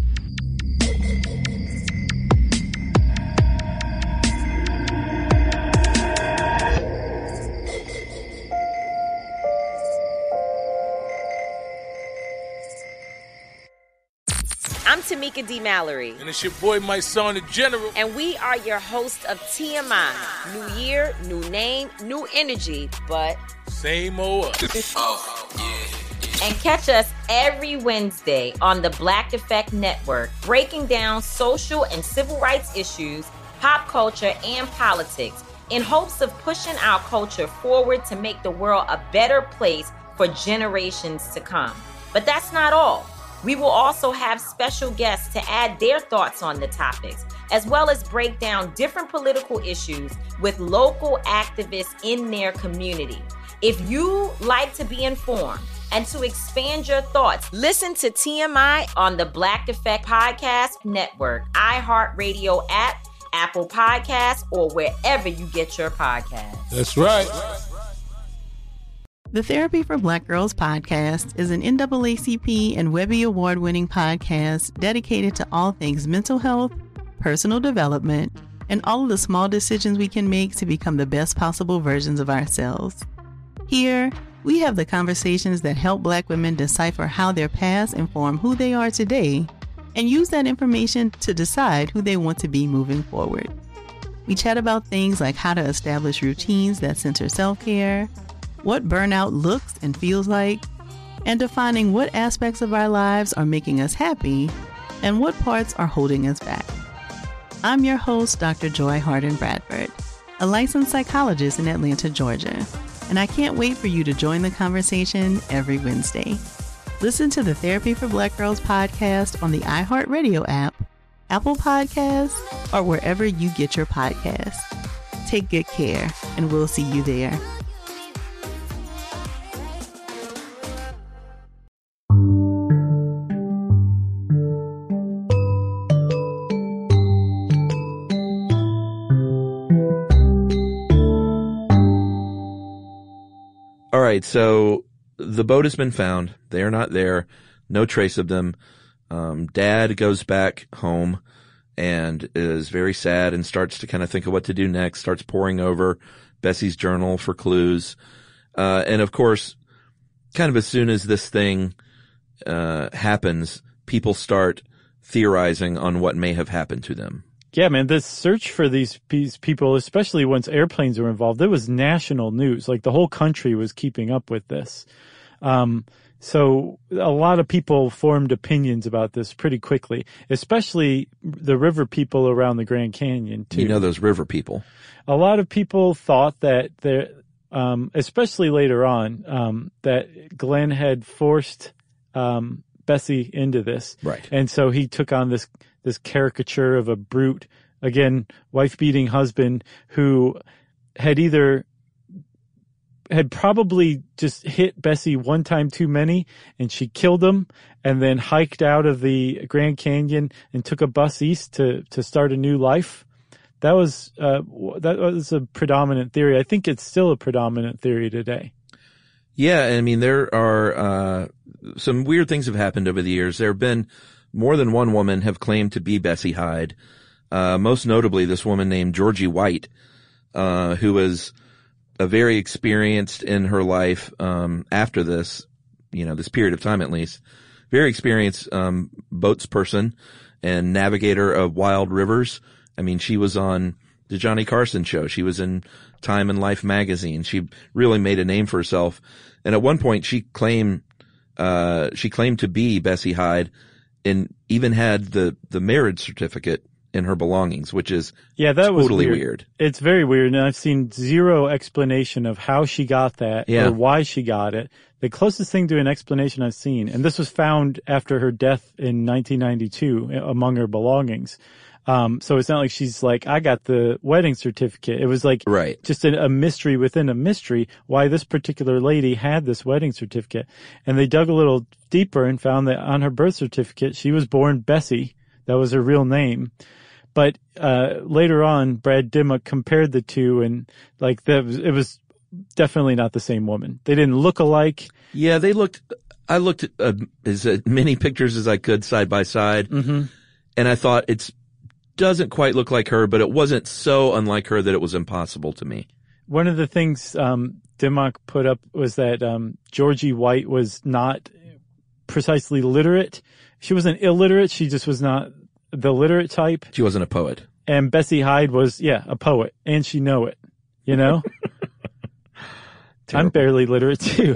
I'm Tamika D. Mallory. And it's your boy, my son, the General. And we are your hosts of TMI. New year, new name, new energy, but same old. Oh, yeah. And catch us every Wednesday on the Black Effect Network, breaking down social and civil rights issues, pop culture, and politics, in hopes of pushing our culture forward to make the world a better place for generations to come. But that's not all. We will also have special guests to add their thoughts on the topics, as well as break down different political issues with local activists in their community. If you like to be informed and to expand your thoughts, listen to TMI on the Black Effect Podcast Network, iHeartRadio app, Apple Podcasts, or wherever you get your podcasts. That's right. The Therapy for Black Girls podcast is an NAACP and Webby Award-winning podcast dedicated to all things mental health, personal development, and all of the small decisions we can make to become the best possible versions of ourselves. Here, we have the conversations that help Black women decipher how their past inform who they are today, and use that information to decide who they want to be moving forward. We chat about things like how to establish routines that center self-care, what burnout looks and feels like, and defining what aspects of our lives are making us happy and what parts are holding us back. I'm your host, Dr. Joy Harden Bradford, a licensed psychologist in Atlanta, Georgia, and I can't wait for you to join the conversation every Wednesday. Listen to the Therapy for Black Girls podcast on the iHeartRadio app, Apple Podcasts, or wherever you get your podcasts. Take good care, and we'll see you there. All right, so the boat has been found. They are not there. No trace of them. Dad goes back home and is very sad and starts to kind of think of what to do next, starts poring over Bessie's journal for clues. And of course, kind of as soon as this thing happens, people start theorizing on what may have happened to them. Yeah, man, this search for these people, especially once airplanes were involved, it was national news. Like the whole country was keeping up with this. So a lot of people formed opinions about this pretty quickly, especially the river people around the Grand Canyon, too. You know those river people. A lot of people thought that especially later on, that Glenn had forced Bessie into this. Right. And so he took on this caricature of a brute, again, wife-beating husband who had probably just hit Bessie one time too many, and she killed him, and then hiked out of the Grand Canyon and took a bus east to start a new life. That was a predominant theory. I think it's still a predominant theory today. Yeah, I mean, there are some weird things have happened over the years. There have been more than one woman have claimed to be Bessie Hyde. most notably this woman named Georgie White, who was a very experienced in her life, after this, this period of time at least, very experienced, boatsperson and navigator of wild rivers. I mean, she was on the Johnny Carson show. She was in Time and Life magazine. She really made a name for herself. And at one point she claimed to be Bessie Hyde and even had the marriage certificate in her belongings, which is totally weird. It's very weird, and I've seen zero explanation of how she got that or why she got it. The closest thing to an explanation I've seen, and this was found after her death in 1992 among her belongings. So it's not like she's like, I got the wedding certificate. It was like just a mystery within a mystery why this particular lady had this wedding certificate. And they dug a little deeper and found that on her birth certificate, she was born Bessie. That was her real name. But later on, Brad Dimmock compared the two, and it was definitely not the same woman. They didn't look alike. Yeah, I looked at as many pictures as I could side by side, and I thought it doesn't quite look like her, but it wasn't so unlike her that it was impossible to me. One of the things Dimmock put up was that Georgie White was not precisely literate. She wasn't illiterate. She just was not the literate type. She wasn't a poet. And Bessie Hyde was, a poet. And she know it, I'm barely literate too.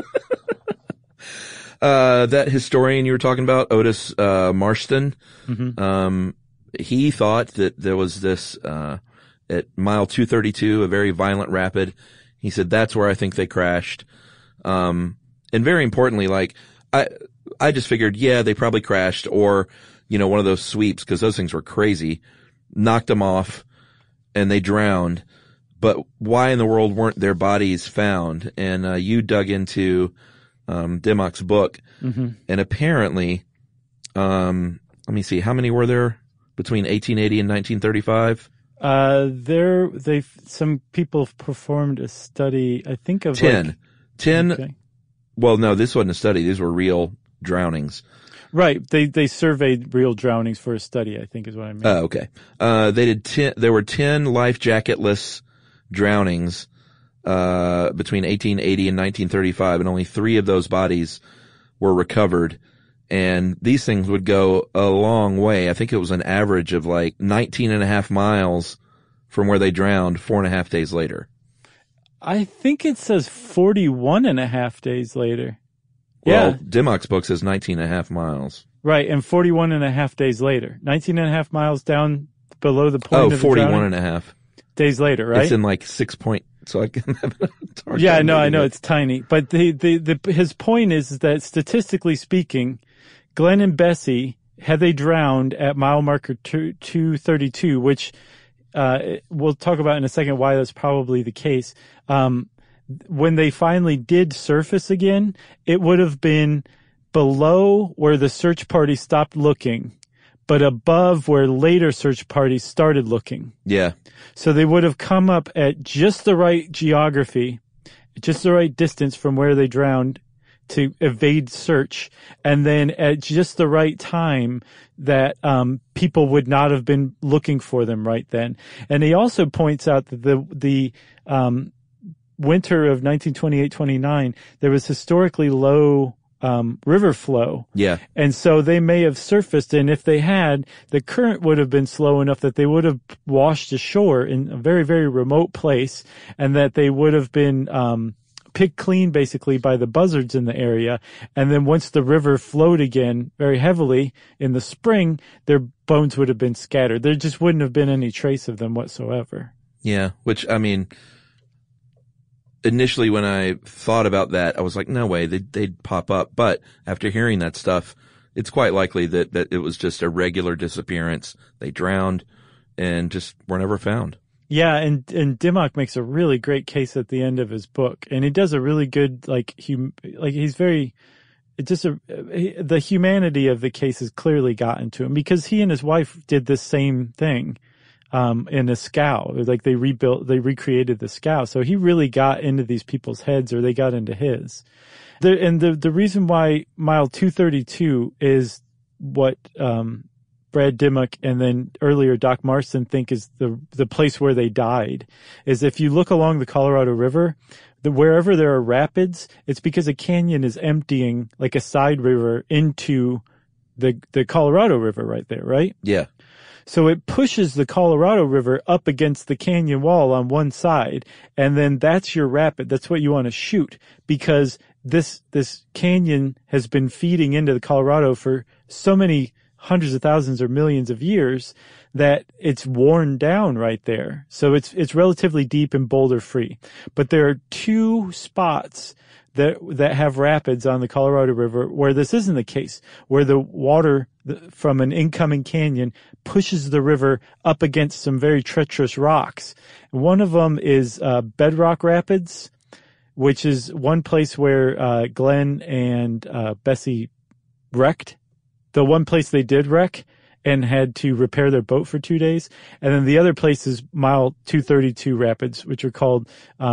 That historian you were talking about, Otis Marston, he thought that there was this at mile 232, a very violent rapid. He said, that's where I think they crashed. And very importantly, I just figured, they probably crashed, or, one of those sweeps, because those things were crazy, knocked them off, and they drowned. But why in the world weren't their bodies found? And you dug into Dimmock's book, and apparently, let me see, how many were there between 1880 and 1935? Some people performed a study, I think of 10. Okay. Well, no, this wasn't a study. These were real drownings. Right. They surveyed real drownings for a study, I think is what I mean. Oh, okay. There were 10 life jacketless drownings, between 1880 and 1935, and only 3 of those bodies were recovered. And these things would go a long way. I think it was an average of 19 and a half miles from where they drowned 4.5 days later. I think it says 41 and a half days later. Well, Dimmock's book says 19 and a half miles. Right, and 41 and a half days later. 19 and a half miles down below the point of the 41 drowning. and a half. Days later, right? It's in 6 point, so I can have I know, it's tiny. But his point is that statistically speaking, Glenn and Bessie, had they drowned at mile marker 232, which we'll talk about in a second why that's probably the case, when they finally did surface again, it would have been below where the search party stopped looking, but above where later search parties started looking. Yeah. So they would have come up at just the right geography, just the right distance from where they drowned to evade search, and then at just the right time that people would not have been looking for them right then. And he also points out that the winter of 1928-29, there was historically low river flow. Yeah. And so they may have surfaced, and if they had, the current would have been slow enough that they would have washed ashore in a very, very remote place, and that they would have been picked clean basically by the buzzards in the area. And then once the river flowed again very heavily in the spring, their bones would have been scattered. There just wouldn't have been any trace of them whatsoever. Yeah, which, I mean, initially when I thought about that, I was like, no way, they'd pop up. But after hearing that stuff, it's quite likely that it was just a regular disappearance. They drowned and just were never found. Yeah, and Dimmock makes a really great case at the end of his book, and he does a really good he's very the humanity of the case has clearly gotten to him, because he and his wife did the same thing in a scow. They recreated the scow, so he really got into these people's heads, or they got into his. The reason why mile 232 is what Brad Dimmock and then earlier Doc Marston think is the place where they died is if you look along the Colorado River, wherever there are rapids, it's because a canyon is emptying like a side river into the Colorado River right there, right? Yeah. So it pushes the Colorado River up against the canyon wall on one side, and then that's your rapid. That's what you want to shoot because this canyon has been feeding into the Colorado for so many hundreds of thousands or millions of years that it's worn down right there. So it's relatively deep and boulder free. But there are two spots that have rapids on the Colorado River where this isn't the case, where the water from an incoming canyon pushes the river up against some very treacherous rocks. One of them is Bedrock Rapids, which is one place where Glenn and Bessie wrecked. The one place they did wreck and had to repair their boat for 2 days. And then the other place is Mile 232 Rapids, which are called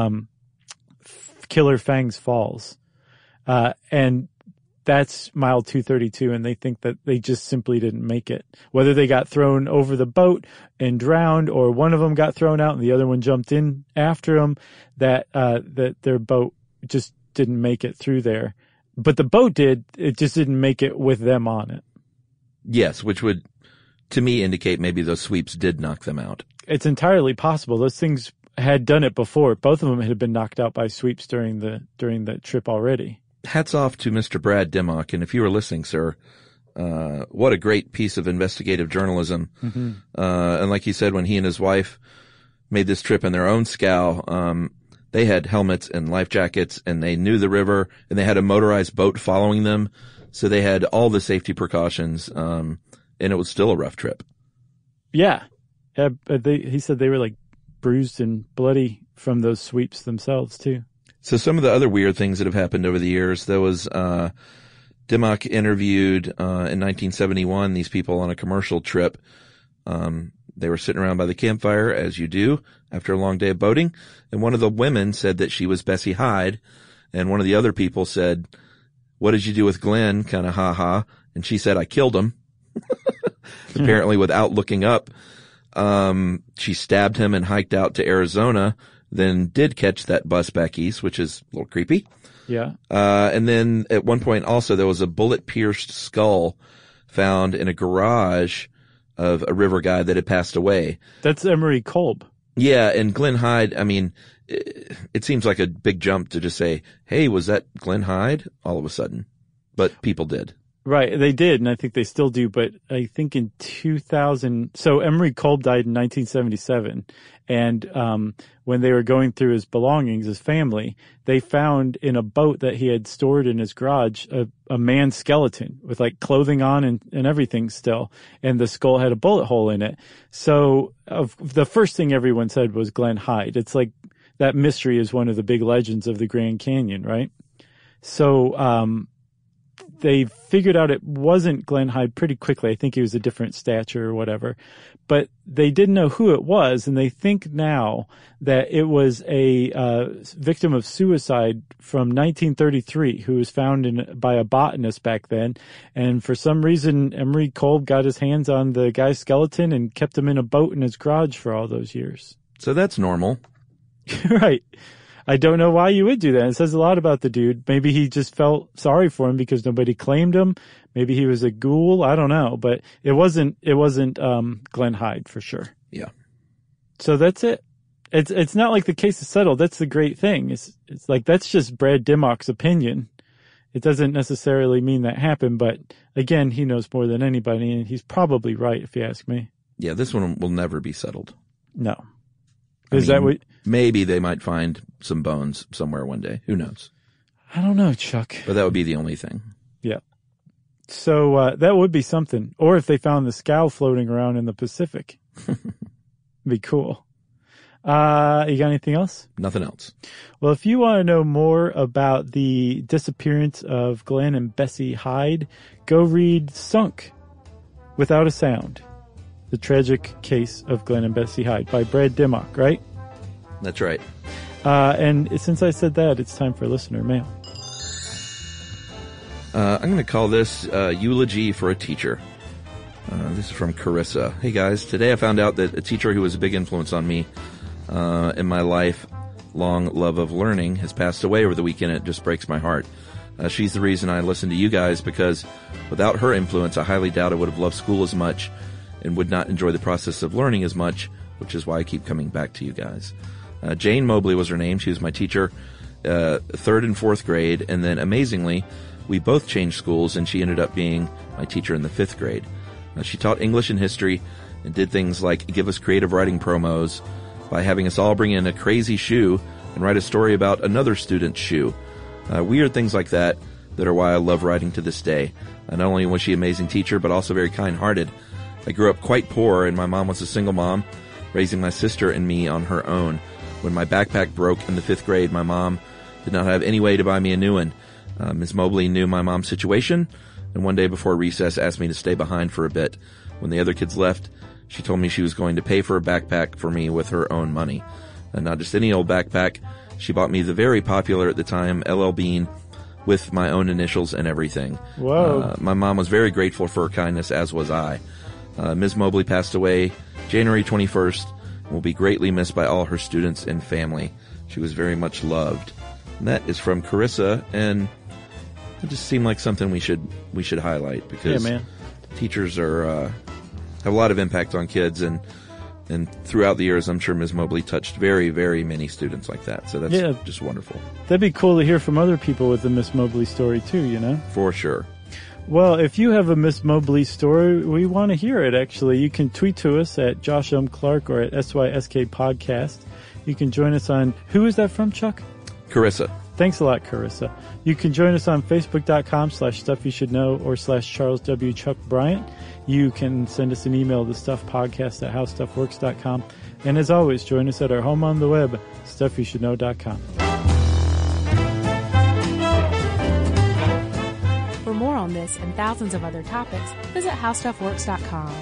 Killer Fangs Falls. And that's Mile 232, and they think that they just simply didn't make it. Whether they got thrown over the boat and drowned, or one of them got thrown out and the other one jumped in after them, that their boat just didn't make it through there. But the boat did, it just didn't make it with them on it. Yes, which would, to me, indicate maybe those sweeps did knock them out. It's entirely possible. Those things had done it before. Both of them had been knocked out by sweeps during the trip already. Hats off to Mr. Brad Dimmock, and if you were listening, sir, what a great piece of investigative journalism. Mm-hmm. And like he said, when he and his wife made this trip in their own scow, they had helmets and life jackets, and they knew the river, and they had a motorized boat following them, so they had all the safety precautions, and it was still a rough trip. Yeah. He said they were like bruised and bloody from those sweeps themselves, too. So some of the other weird things that have happened over the years, there was Dimmock interviewed in 1971 these people on a commercial trip. They were sitting around by the campfire, as you do, after a long day of boating, and one of the women said that she was Bessie Hyde, and one of the other people said, "What did you do with Glenn?" kind of ha-ha, and she said, "I killed him," apparently without looking up. She stabbed him and hiked out to Arizona, then did catch that bus back east, which is a little creepy. Yeah. And then at one point also there was a bullet-pierced skull found in a garage of a river guide that had passed away. That's Emery Kolb. Yeah, and Glenn Hyde, I mean, it seems like a big jump to just say, hey, was that Glenn Hyde? All of a sudden. But people did. Right, they did, and I think they still do, but I think in 2000, so Emery Kolb died in 1977, and when they were going through his belongings, his family, they found in a boat that he had stored in his garage a man's skeleton with like clothing on and everything still, and the skull had a bullet hole in it. So the first thing everyone said was Glenn Hyde. It's like that mystery is one of the big legends of the Grand Canyon, right? So they figured out it wasn't Glenn Hyde pretty quickly. I think he was a different stature or whatever, but they didn't know who it was. And they think now that it was a victim of suicide from 1933 who was found by a botanist back then. And for some reason, Emery Kolb got his hands on the guy's skeleton and kept him in a boat in his garage for all those years. So that's normal. Right. I don't know why you would do that. It says a lot about the dude. Maybe he just felt sorry for him because nobody claimed him. Maybe he was a ghoul. I don't know, but it wasn't Glenn Hyde for sure. Yeah. So that's it. It's not like the case is settled. That's the great thing. It's like, that's just Brad Dimmock's opinion. It doesn't necessarily mean that happened, but again, he knows more than anybody, and he's probably right if you ask me. Yeah, this one will never be settled. No. That what? Maybe they might find some bones somewhere one day. Who knows? I don't know, Chuck. But that would be the only thing. Yeah. So that would be something. Or if they found the scow floating around in the Pacific. Be cool. You got anything else? Nothing else. Well, if you want to know more about the disappearance of Glenn and Bessie Hyde, go read Sunk Without a Sound. The Tragic Case of Glenn and Bessie Hyde by Brad Dimmock, right? That's right. And since I said that, it's time for listener mail. I'm going to call this Eulogy for a Teacher. This is from Carissa. Hey guys, today I found out that a teacher who was a big influence on me in my lifelong love of learning has passed away over the weekend. It just breaks my heart. She's the reason I listen to you guys, because without her influence, I highly doubt I would have loved school as much and would not enjoy the process of learning as much, which is why I keep coming back to you guys. Jane Mobley was her name. She was my teacher, 3rd and 4th grade, and then amazingly, we both changed schools, and she ended up being my teacher in the 5th grade. She taught English and history and did things like give us creative writing promos by having us all bring in a crazy shoe and write a story about another student's shoe. Weird things like that are why I love writing to this day. Not only was she an amazing teacher, but also very kind-hearted. I grew up quite poor, and my mom was a single mom, raising my sister and me on her own. When my backpack broke in the 5th grade, my mom did not have any way to buy me a new one. Ms. Mobley knew my mom's situation, and one day before recess asked me to stay behind for a bit. When the other kids left, she told me she was going to pay for a backpack for me with her own money. And not just any old backpack. She bought me the very popular at the time LL Bean with my own initials and everything. Whoa. My mom was very grateful for her kindness, as was I. Ms. Mobley passed away January 21st and will be greatly missed by all her students and family. She was very much loved. And that is from Carissa, and it just seemed like something we should highlight, because teachers are have a lot of impact on kids, and throughout the years, I'm sure Ms. Mobley touched very, very many students like that. So that's just wonderful. That'd be cool to hear from other people with the Miss Mobley story too, you know? For sure. Well, if you have a Miss Mobley story, we want to hear it, actually. You can tweet to us at Josh M. Clark or at SYSK Podcast. You can join us on, who is that from, Chuck? Carissa. Thanks a lot, Carissa. You can join us on Facebook.com/StuffYouShouldKnow or /Charles W. Chuck Bryant. You can send us an email to stuffpodcast@howstuffworks.com. And as always, join us at our home on the web, StuffYouShouldKnow.com. For more on this and thousands of other topics, visit howstuffworks.com.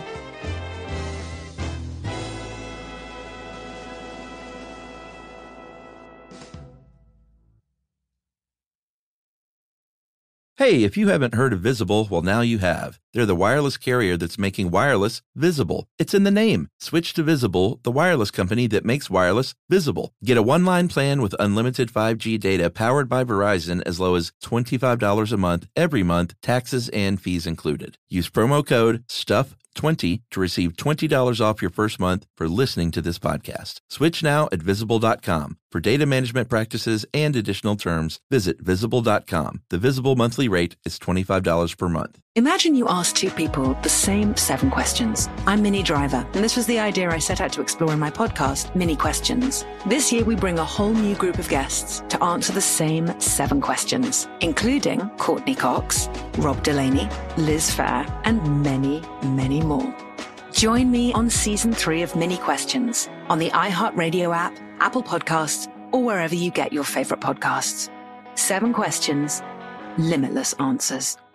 Hey, if you haven't heard of Visible, well, now you have. They're the wireless carrier that's making wireless visible. It's in the name. Switch to Visible, the wireless company that makes wireless visible. Get a one-line plan with unlimited 5G data powered by Verizon as low as $25 a month, every month, taxes and fees included. Use promo code STUFF20 to receive $20 off your first month for listening to this podcast. Switch now at Visible.com. For data management practices and additional terms, visit Visible.com. The Visible monthly rate is $25 per month. Imagine you ask two people the same 7 questions. I'm Minnie Driver, and this was the idea I set out to explore in my podcast, Mini Questions. This year, we bring a whole new group of guests to answer the same 7 questions, including Courtney Cox, Rob Delaney, Liz Fair, and many, many more. Join me on Season 3 of Mini Questions on the iHeartRadio app, Apple Podcasts, or wherever you get your favorite podcasts. 7 questions, limitless answers.